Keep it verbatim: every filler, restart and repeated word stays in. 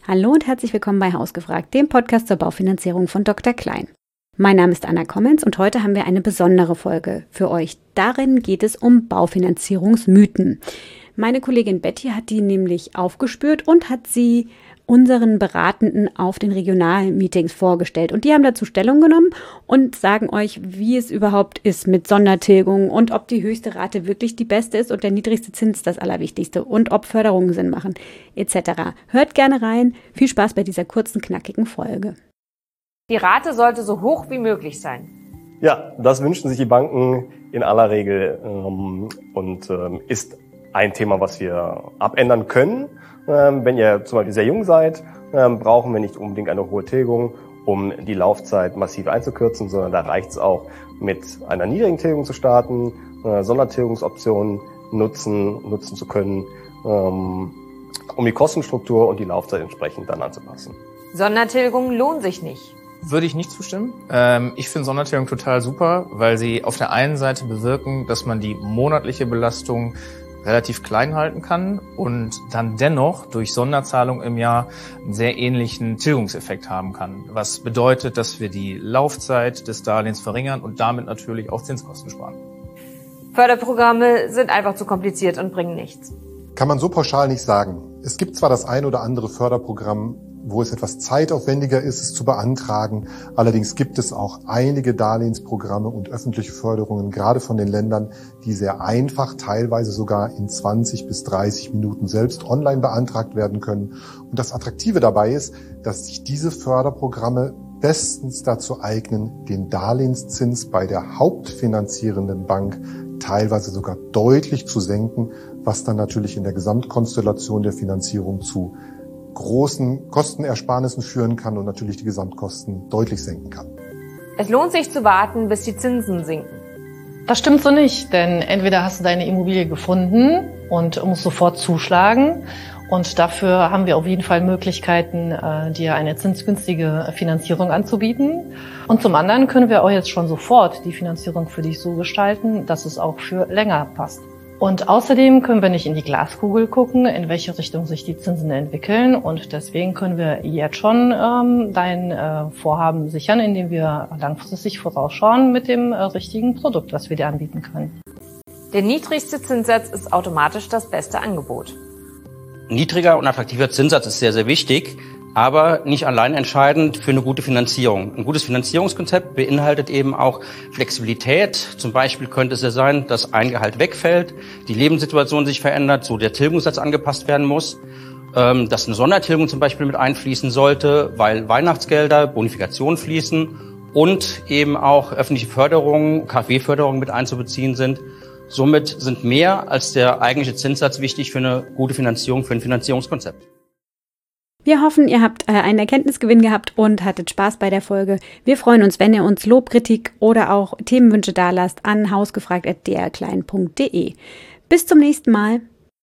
Hallo und herzlich willkommen bei Hausgefragt, dem Podcast zur Baufinanzierung von Doktor Klein. Mein Name ist Anna Kommens und heute haben wir eine besondere Folge für euch. Darin geht es um Baufinanzierungsmythen. Meine Kollegin Betty hat die nämlich aufgespürt und hat sie unseren Beratenden auf den Regionalmeetings vorgestellt. Und die haben dazu Stellung genommen und sagen euch, wie es überhaupt ist mit Sondertilgung und ob die höchste Rate wirklich die beste ist und der niedrigste Zins das Allerwichtigste und ob Förderungen Sinn machen, et cetera. Hört gerne rein. Viel Spaß bei dieser kurzen, knackigen Folge. Die Rate sollte so hoch wie möglich sein. Ja, das wünschen sich die Banken in aller Regel ähm, und ähm, ist ein Thema, was wir abändern können. Ähm, wenn ihr zum Beispiel sehr jung seid, ähm, brauchen wir nicht unbedingt eine hohe Tilgung, um die Laufzeit massiv einzukürzen, sondern da reicht es auch, mit einer niedrigen Tilgung zu starten, äh, Sondertilgungsoptionen nutzen, nutzen zu können, ähm, um die Kostenstruktur und die Laufzeit entsprechend dann anzupassen. Sondertilgungen lohnen sich nicht. Würde ich nicht zustimmen. Ähm, ich finde Sondertilgung total super, weil sie auf der einen Seite bewirken, dass man die monatliche Belastung relativ klein halten kann und dann dennoch durch Sonderzahlung im Jahr einen sehr ähnlichen Tilgungseffekt haben kann. Was bedeutet, dass wir die Laufzeit des Darlehens verringern und damit natürlich auch Zinskosten sparen. Förderprogramme sind einfach zu kompliziert und bringen nichts. Kann man so pauschal nicht sagen. Es gibt zwar das ein oder andere Förderprogramm, wo es etwas zeitaufwendiger ist, es zu beantragen. Allerdings gibt es auch einige Darlehensprogramme und öffentliche Förderungen, gerade von den Ländern, die sehr einfach, teilweise sogar in zwanzig bis dreißig Minuten selbst online beantragt werden können. Und das Attraktive dabei ist, dass sich diese Förderprogramme bestens dazu eignen, den Darlehenszins bei der hauptfinanzierenden Bank teilweise sogar deutlich zu senken, was dann natürlich in der Gesamtkonstellation der Finanzierung zu großen Kostenersparnissen führen kann und natürlich die Gesamtkosten deutlich senken kann. Es lohnt sich zu warten, bis die Zinsen sinken. Das stimmt so nicht, denn entweder hast du deine Immobilie gefunden und musst sofort zuschlagen und dafür haben wir auf jeden Fall Möglichkeiten, dir eine zinsgünstige Finanzierung anzubieten. Und zum anderen können wir auch jetzt schon sofort die Finanzierung für dich so gestalten, dass es auch für länger passt. Und außerdem können wir nicht in die Glaskugel gucken, in welche Richtung sich die Zinsen entwickeln. Und deswegen können wir jetzt schon ähm, dein äh, Vorhaben sichern, indem wir langfristig vorausschauen mit dem äh, richtigen Produkt, was wir dir anbieten können. Der niedrigste Zinssatz ist automatisch das beste Angebot. Niedriger und attraktiver Zinssatz ist sehr, sehr wichtig, aber nicht allein entscheidend für eine gute Finanzierung. Ein gutes Finanzierungskonzept beinhaltet eben auch Flexibilität. Zum Beispiel könnte es ja sein, dass ein Gehalt wegfällt, die Lebenssituation sich verändert, so der Tilgungssatz angepasst werden muss, dass eine Sondertilgung zum Beispiel mit einfließen sollte, weil Weihnachtsgelder, Bonifikationen fließen und eben auch öffentliche Förderungen, K f W-Förderungen mit einzubeziehen sind. Somit sind mehr als der eigentliche Zinssatz wichtig für eine gute Finanzierung, für ein Finanzierungskonzept. Wir hoffen, ihr habt äh, einen Erkenntnisgewinn gehabt und hattet Spaß bei der Folge. Wir freuen uns, wenn ihr uns Lob, Kritik oder auch Themenwünsche dalasst an hausgefragt at d r klein punkt d e. Bis zum nächsten Mal.